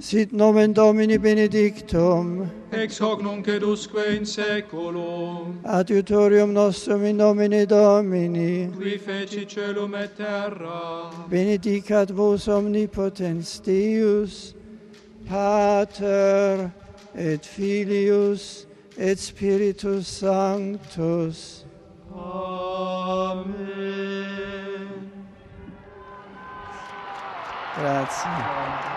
Sit nomen Domini benedictum, ex hoc nunc et usque in saeculum, adiutorium nostrum in nomine Domini, qui feci celum et terra, benedicat vos omnipotens Deus, Pater et Filius et Spiritus Sanctus. Amen. Grazie.